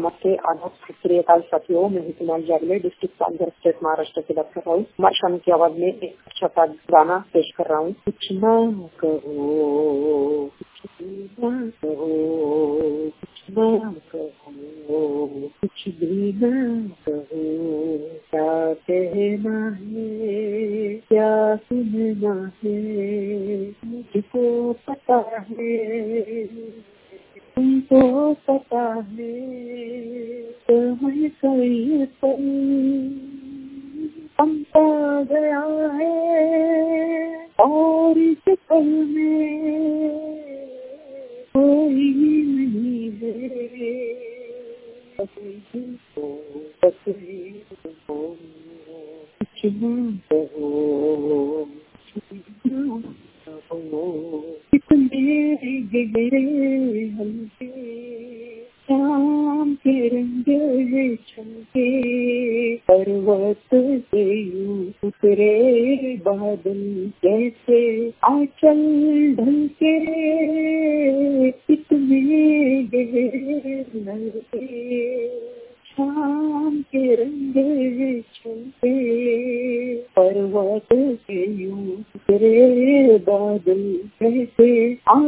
नमस्ते, आदाब, सत श्री अकाल साथियों। मैं हूं कुमार जागले, डिस्ट्रिक्ट पालघर, स्टेट महाराष्ट्र से बात कर रहा हूँ। कुमार शानू की आवाज में एक अच्छा सा गाना पेश कर रहा हूँ। कुछ ना कहो, कुछ ना कहो, कुछ ना कहो, कुछ भी ना कहो, क्या कहना है, क्या सुनना है, मुझको पता है, तुमको पता है, तुम्हें कोई पल समझा गया है, और इस पल में कोई नहीं है, बस तुमको कुछ ना कहो, कितने गहरे हल्के शाम के रंगे छलके, पर्वत से यूं उतरे बादल जैसे आंचल ढलके, कितने गहरे हल्के शाम के रंगे छलके, पर्वत से यूं उतरे बादल जैसे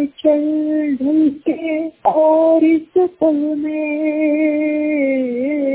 आंचल ढलके, और इस पल में